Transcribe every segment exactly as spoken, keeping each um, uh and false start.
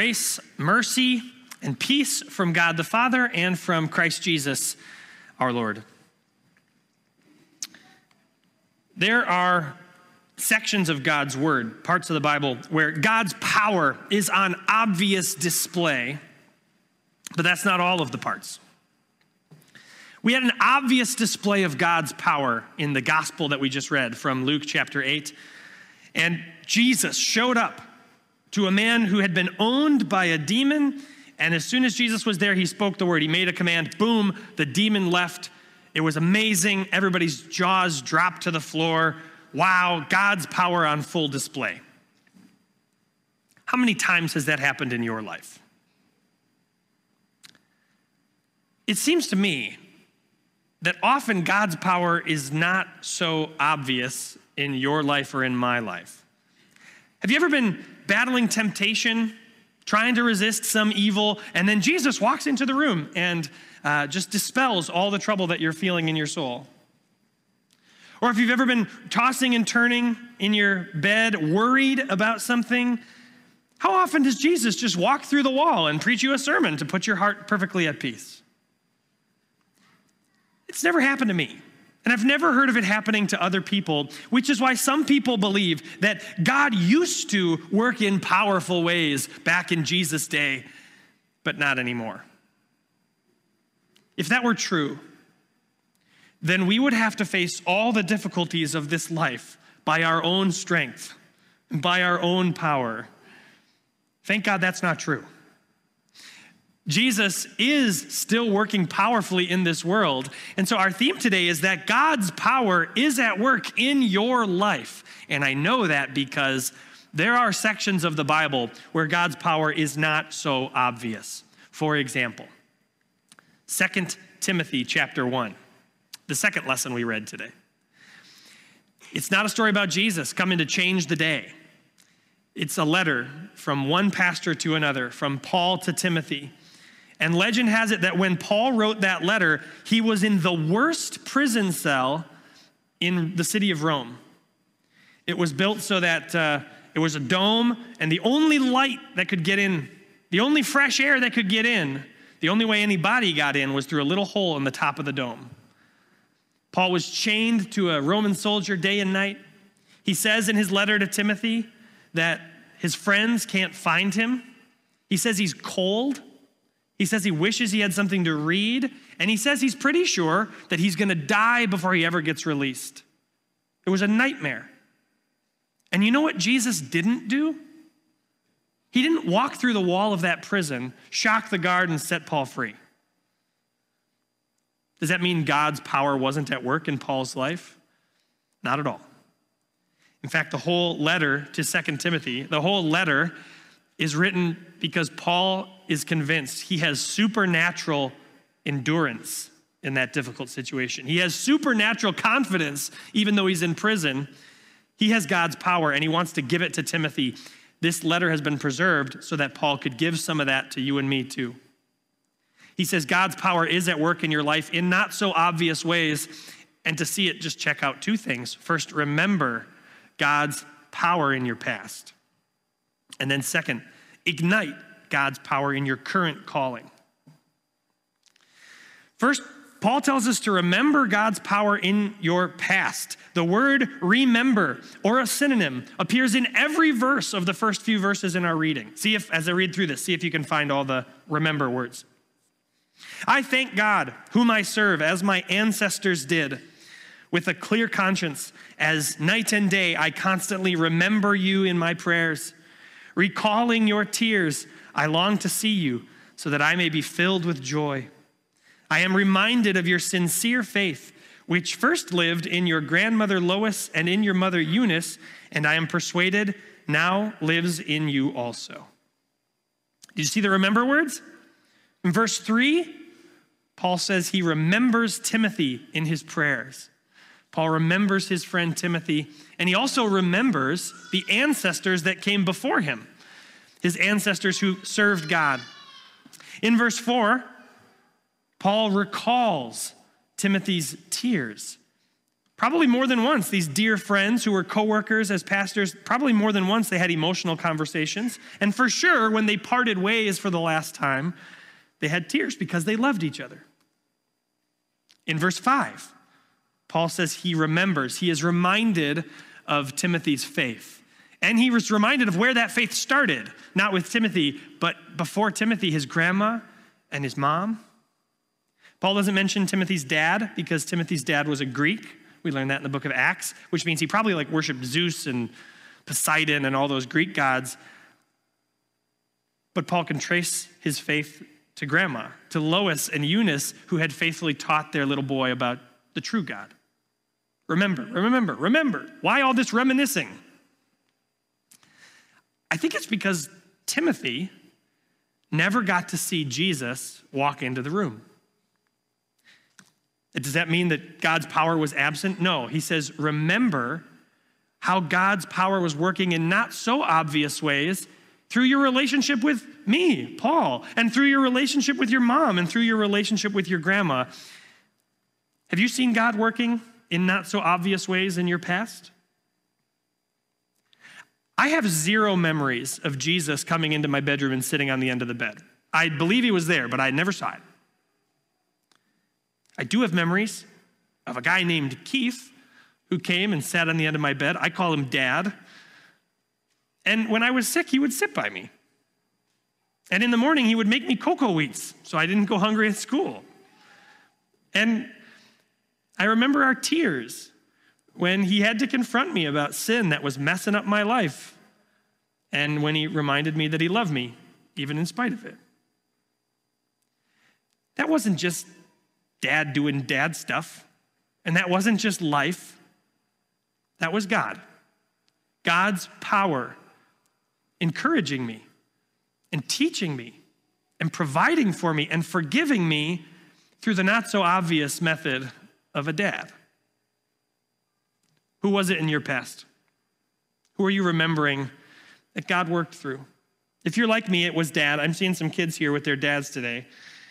Grace, mercy, and peace from God the Father and from Christ Jesus our Lord. There are sections of God's word, parts of the Bible, where God's power is on obvious display, but that's not all of the parts. We had an obvious display of God's power in the gospel that we just read from Luke chapter eight. And Jesus showed up to a man who had been owned by a demon. And as soon as Jesus was there, he spoke the word. He made a command. Boom, the demon left. It was amazing. Everybody's jaws dropped to the floor. Wow, God's power on full display. How many times has that happened in your life? It seems to me that often God's power is not so obvious in your life or in my life. Have you ever been battling temptation, trying to resist some evil, and then Jesus walks into the room and uh, just dispels all the trouble that you're feeling in your soul? Or if you've ever been tossing and turning in your bed, worried about something, how often does Jesus just walk through the wall and preach you a sermon to put your heart perfectly at peace? It's never happened to me. And I've never heard of it happening to other people, which is why some people believe that God used to work in powerful ways back in Jesus' day, but not anymore. If that were true, then we would have to face all the difficulties of this life by our own strength, by our own power. Thank God that's not true. Jesus is still working powerfully in this world. And so our theme today is that God's power is at work in your life. And I know that because there are sections of the Bible where God's power is not so obvious. For example, Second Timothy chapter one, the second lesson we read today. It's not a story about Jesus coming to change the day. It's a letter from one pastor to another, from Paul to Timothy. And legend has it that when Paul wrote that letter, he was in the worst prison cell in the city of Rome. It was built so that uh, it was a dome, and the only light that could get in, the only fresh air that could get in, the only way anybody got in was through a little hole in the top of the dome. Paul was chained to a Roman soldier day and night. He says in his letter to Timothy that his friends can't find him. He says he's cold. He says he wishes he had something to read, and he says he's pretty sure that he's going to die before he ever gets released. It was a nightmare. And you know what Jesus didn't do? He didn't walk through the wall of that prison, shock the guard, and set Paul free. Does that mean God's power wasn't at work in Paul's life? Not at all. In fact, the whole letter to Second Timothy, the whole letter is written because Paul is convinced he has supernatural endurance in that difficult situation. He has supernatural confidence, even though he's in prison. He has God's power, and he wants to give it to Timothy. This letter has been preserved so that Paul could give some of that to you and me too. He says God's power is at work in your life in not so obvious ways. And to see it, just check out two things. First, remember God's power in your past. And then second, ignite God's power in your current calling. First, Paul tells us to remember God's power in your past. The word remember, or a synonym, appears in every verse of the first few verses in our reading. See if, as I read through this, see if you can find all the remember words. I thank God, whom I serve, as my ancestors did, with a clear conscience, as night and day I constantly remember you in my prayers. Recalling your tears, I long to see you, so that I may be filled with joy. I am reminded of your sincere faith, which first lived in your grandmother Lois and in your mother Eunice, and I am persuaded now lives in you also. Did you see the remember words? In verse three, Paul says he remembers Timothy in his prayers. Paul remembers his friend Timothy, and he also remembers the ancestors that came before him, his ancestors who served God. In verse four, Paul recalls Timothy's tears. Probably more than once, these dear friends who were coworkers as pastors, probably more than once they had emotional conversations. And for sure, when they parted ways for the last time, they had tears because they loved each other. In verse five, Paul says he remembers, he is reminded of Timothy's faith. And he was reminded of where that faith started, not with Timothy, but before Timothy, his grandma and his mom. Paul doesn't mention Timothy's dad because Timothy's dad was a Greek. We learned that in the book of Acts, which means he probably like worshiped Zeus and Poseidon and all those Greek gods. But Paul can trace his faith to grandma, to Lois and Eunice, who had faithfully taught their little boy about the true God. Remember, remember, remember. Why all this reminiscing? I think it's because Timothy never got to see Jesus walk into the room. Does that mean that God's power was absent? No, he says, remember how God's power was working in not so obvious ways through your relationship with me, Paul, and through your relationship with your mom, and through your relationship with your grandma. Have you seen God working in not so obvious ways in your past? I have zero memories of Jesus coming into my bedroom and sitting on the end of the bed. I believe he was there, but I never saw it. I do have memories of a guy named Keith who came and sat on the end of my bed. I call him Dad. And when I was sick, he would sit by me. And in the morning, he would make me cocoa wheats so I didn't go hungry at school. And I remember our tears when he had to confront me about sin that was messing up my life, and when he reminded me that he loved me, even in spite of it. That wasn't just Dad doing dad stuff, and that wasn't just life. That was God. God's power encouraging me and teaching me and providing for me and forgiving me through the not so obvious method of a dad. Who was it in your past? Who are you remembering that God worked through? If you're like me, it was Dad. I'm seeing some kids here with their dads today.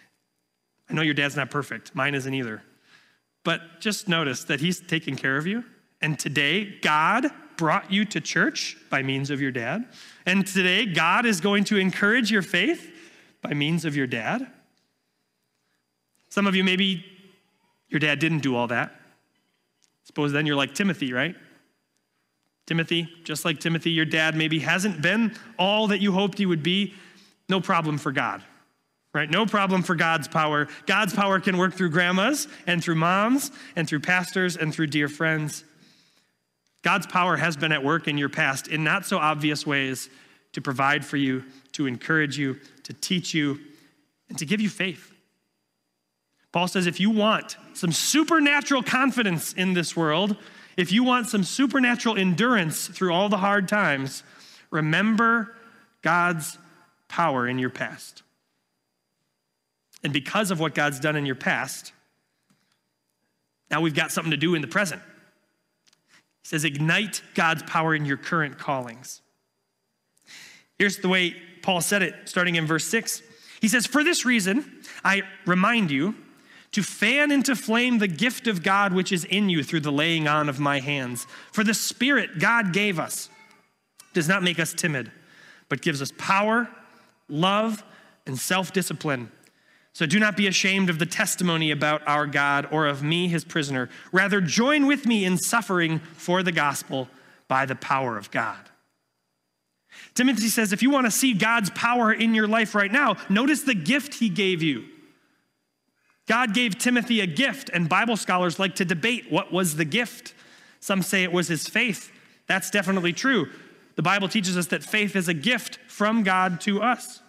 I know your dad's not perfect. Mine isn't either. But just notice that he's taking care of you. And today, God brought you to church by means of your dad. And today, God is going to encourage your faith by means of your dad. Some of you, maybe your dad didn't do all that. Suppose then you're like Timothy, right? Timothy, just like Timothy, your dad maybe hasn't been all that you hoped he would be. No problem for God, right? No problem for God's power. God's power can work through grandmas and through moms and through pastors and through dear friends. God's power has been at work in your past in not so obvious ways to provide for you, to encourage you, to teach you, and to give you faith. Paul says if you want some supernatural confidence in this world, if you want some supernatural endurance through all the hard times, remember God's power in your past. And because of what God's done in your past, now we've got something to do in the present. He says, ignite God's power in your current callings. Here's the way Paul said it, starting in verse six. He says, for this reason, I remind you to fan into flame the gift of God which is in you through the laying on of my hands. For the Spirit God gave us does not make us timid, but gives us power, love, and self-discipline. So do not be ashamed of the testimony about our God or of me, his prisoner. Rather, join with me in suffering for the gospel by the power of God. Timothy says, if you want to see God's power in your life right now, notice the gift he gave you. God gave Timothy a gift, and Bible scholars like to debate what was the gift. Some say it was his faith. That's definitely true. The Bible teaches us that faith is a gift from God to us.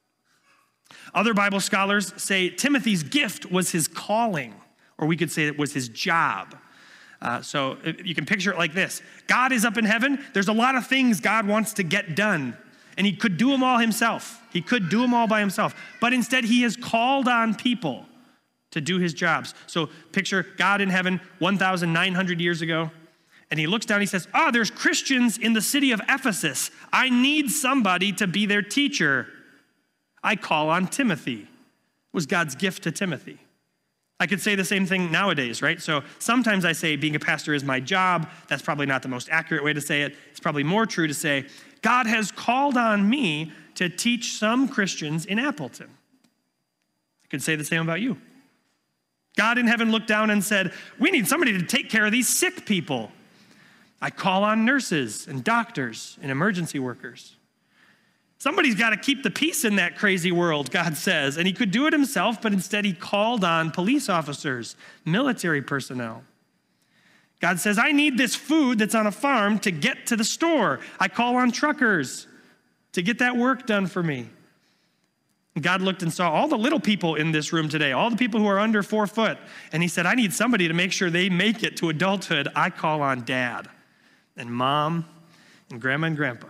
Other Bible scholars say Timothy's gift was his calling, or we could say it was his job. Uh, so you can picture it like this. God is up in heaven. There's a lot of things God wants to get done, and he could do them all himself. He could do them all by himself. But instead, he has called on people to do his jobs. So picture God in heaven one thousand nine hundred years ago, and he looks down, he says, ah, oh, there's Christians in the city of Ephesus. I need somebody to be their teacher. I call on Timothy. It was God's gift to Timothy. I could say the same thing nowadays, right? So sometimes I say being a pastor is my job. That's probably not the most accurate way to say it. It's probably more true to say, God has called on me to teach some Christians in Appleton. I could say the same about you. God in heaven looked down and said, we need somebody to take care of these sick people. I call on nurses and doctors and emergency workers. Somebody's got to keep the peace in that crazy world, God says. And he could do it himself, but instead he called on police officers, military personnel. God says, I need this food that's on a farm to get to the store. I call on truckers to get that work done for me. And God looked and saw all the little people in this room today, all the people who are under four foot. And he said, I need somebody to make sure they make it to adulthood. I call on dad and mom and grandma and grandpa.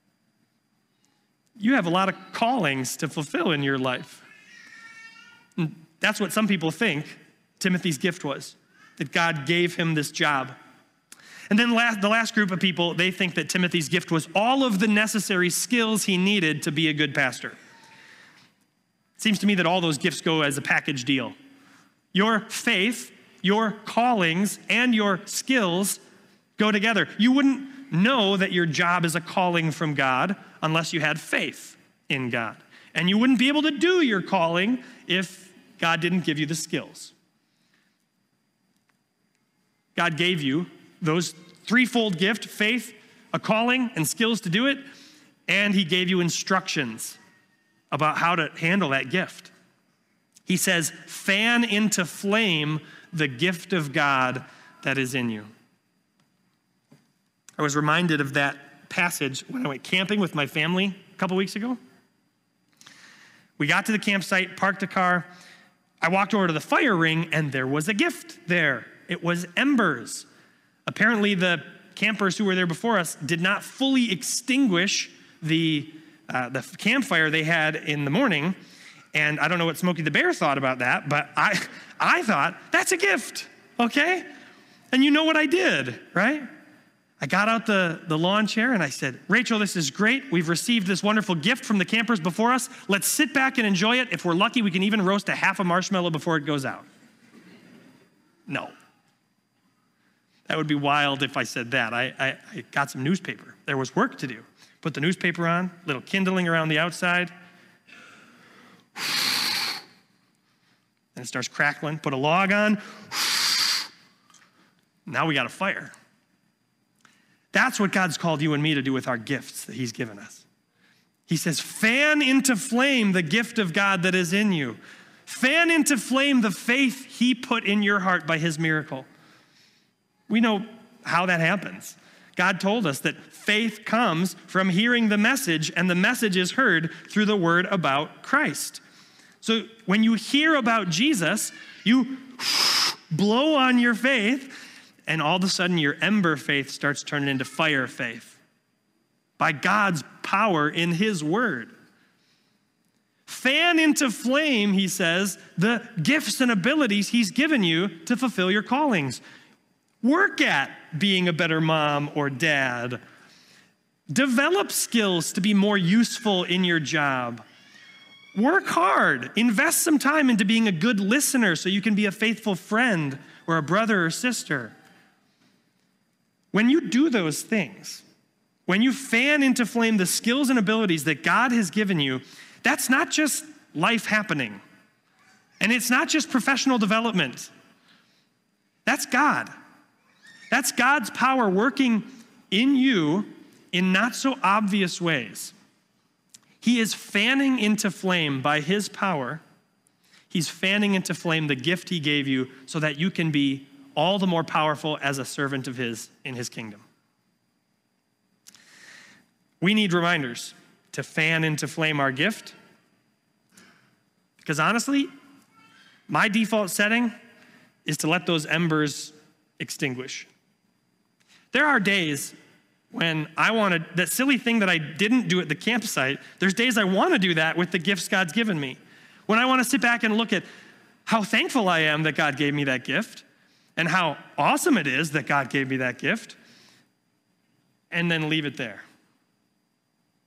You have a lot of callings to fulfill in your life. And that's what some people think Timothy's gift was, that God gave him this job. And then last, the last group of people, they think that Timothy's gift was all of the necessary skills he needed to be a good pastor. It seems to me that all those gifts go as a package deal. Your faith, your callings, and your skills go together. You wouldn't know that your job is a calling from God unless you had faith in God. And you wouldn't be able to do your calling if God didn't give you the skills. God gave you those threefold gift, faith, a calling, and skills to do it, and he gave you instructions about how to handle that gift. He says, fan into flame the gift of God that is in you. I was reminded of that passage when I went camping with my family a couple weeks ago. We got to the campsite, parked the car. I walked over to the fire ring, and there was a gift there. It was embers. Apparently, the campers who were there before us did not fully extinguish the, uh, the campfire they had in the morning. And I don't know what Smokey the Bear thought about that, but I, I thought, that's a gift, okay? And you know what I did, right? I got out the, the lawn chair and I said, Rachel, this is great. We've received this wonderful gift from the campers before us. Let's sit back and enjoy it. If we're lucky, we can even roast a half a marshmallow before it goes out. No. That would be wild if I said that. I, I, I got some newspaper. There was work to do. Put the newspaper on, little kindling around the outside. And it starts crackling. Put a log on. Now we got a fire. That's what God's called you and me to do with our gifts that he's given us. He says, fan into flame the gift of God that is in you. Fan into flame the faith he put in your heart by his miracle. We know how that happens. God told us that faith comes from hearing the message, and the message is heard through the word about Christ. So when you hear about Jesus, you blow on your faith, and all of a sudden, your ember faith starts turning into fire faith by God's power in his word. Fan into flame, he says, the gifts and abilities he's given you to fulfill your callings. Work at being a better mom or dad. Develop skills to be more useful in your job. Work hard. Invest some time into being a good listener so you can be a faithful friend or a brother or sister. When you do those things, when you fan into flame the skills and abilities that God has given you, that's not just life happening. And it's not just professional development. That's God. That's God's power working in you in not so obvious ways. He is fanning into flame by his power. He's fanning into flame the gift he gave you so that you can be all the more powerful as a servant of his in his kingdom. We need reminders to fan into flame our gift. Because honestly, my default setting is to let those embers extinguish. There are days when I want to, that silly thing that I didn't do at the campsite, there's days I want to do that with the gifts God's given me. When I want to sit back and look at how thankful I am that God gave me that gift, and how awesome it is that God gave me that gift, and then leave it there.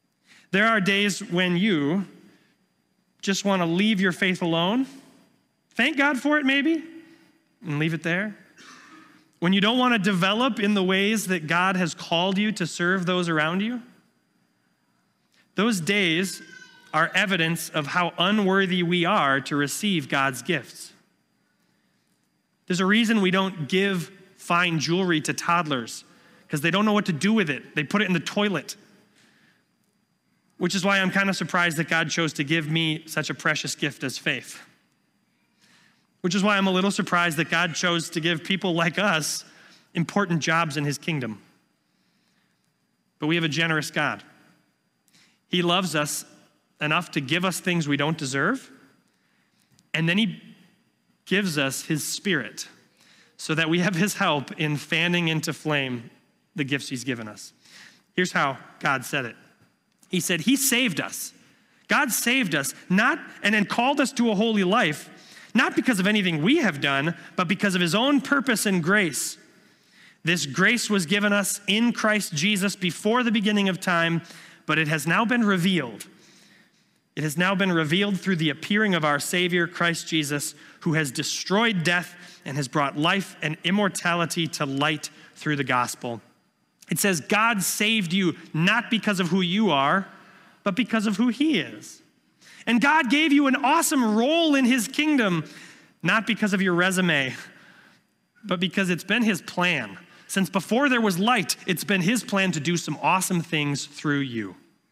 There are days when you just want to leave your faith alone, Thank God for it maybe, and leave it there. When you don't want to develop in the ways that God has called you to serve those around you, those days are evidence of how unworthy we are to receive God's gifts. There's a reason we don't give fine jewelry to toddlers, because they don't know what to do with it. They put it in the toilet. Which is why I'm kind of surprised that God chose to give me such a precious gift as faith. Which is why I'm a little surprised that God chose to give people like us important jobs in his kingdom. But we have a generous God. He loves us enough to give us things we don't deserve, and then he gives us his Spirit so that we have his help in fanning into flame the gifts he's given us. Here's how God said it. He said, he saved us. God saved us, not and then called us to a holy life, not because of anything we have done, but because of his own purpose and grace. This grace was given us in Christ Jesus before the beginning of time, but it has now been revealed. It has now been revealed through the appearing of our Savior, Christ Jesus, who has destroyed death and has brought life and immortality to light through the gospel. It says God saved you not because of who you are, but because of who he is. And God gave you an awesome role in his kingdom, not because of your resume, but because it's been his plan. Since before there was light, it's been his plan to do some awesome things through you.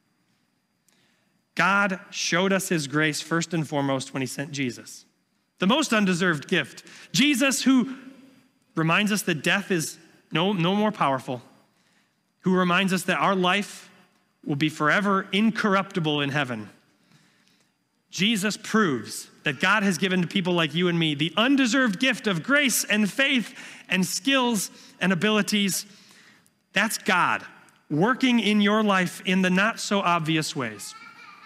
God showed us his grace first and foremost when he sent Jesus, the most undeserved gift. Jesus, who reminds us that death is no, no more powerful, who reminds us that our life will be forever incorruptible in heaven. Jesus proves that God has given to people like you and me the undeserved gift of grace and faith and skills and abilities. That's God working in your life in the not so obvious ways.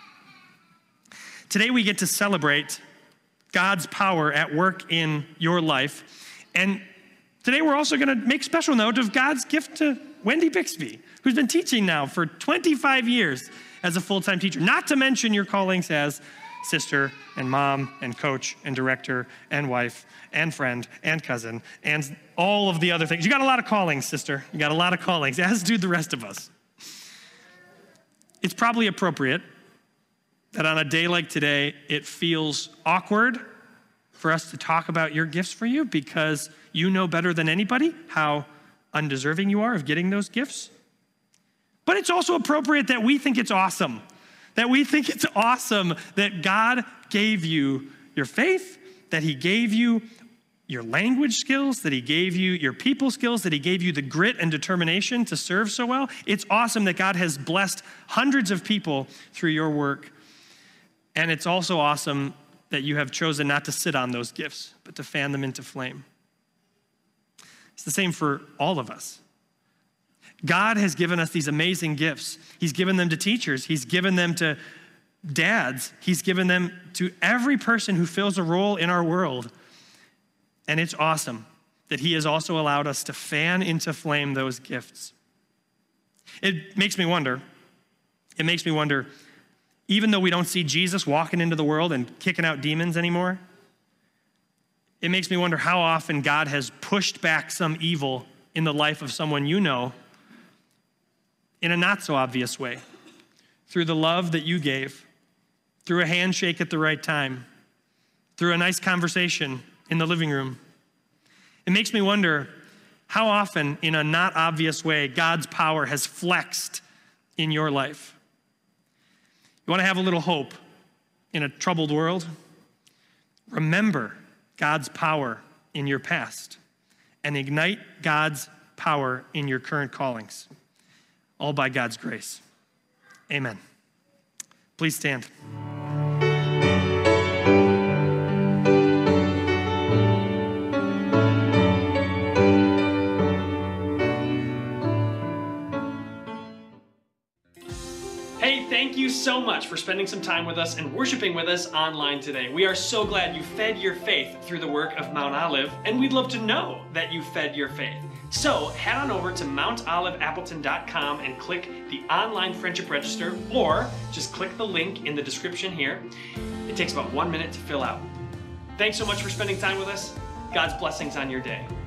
Today we get to celebrate God's power at work in your life. And today we're also going to make special note of God's gift to Wendy Bixby, who's been teaching now for twenty-five years as a full-time teacher, not to mention your callings as sister and mom and coach and director and wife and friend and cousin and all of the other things. You got a lot of callings, sister. You got a lot of callings, as do the rest of us. It's probably appropriate that on a day like today, it feels awkward for us to talk about your gifts for you because you know better than anybody how undeserving you are of getting those gifts. But it's also appropriate that we think it's awesome, that we think it's awesome that God gave you your faith, that he gave you your language skills, that he gave you your people skills, that he gave you the grit and determination to serve so well. It's awesome that God has blessed hundreds of people through your work. And it's also awesome that you have chosen not to sit on those gifts, but to fan them into flame. It's the same for all of us. God has given us these amazing gifts. He's given them to teachers. He's given them to dads. He's given them to every person who fills a role in our world. And it's awesome that he has also allowed us to fan into flame those gifts. It makes me wonder, it makes me wonder, even though we don't see Jesus walking into the world and kicking out demons anymore, it makes me wonder how often God has pushed back some evil in the life of someone you know in a not so obvious way, through the love that you gave, through a handshake at the right time, through a nice conversation in the living room. It makes me wonder how often in a not obvious way God's power has flexed in your life. You want to have a little hope in a troubled world? Remember God's power in your past and ignite God's power in your current callings, all by God's grace. Amen. Please stand. Thank you so much for spending some time with us and worshiping with us online today. We are so glad you fed your faith through the work of Mount Olive, and we'd love to know that you fed your faith. So head on over to mount olive appleton dot com and click the online friendship register, or just click the link in the description here. It takes about one minute to fill out. Thanks so much for spending time with us. God's blessings on your day.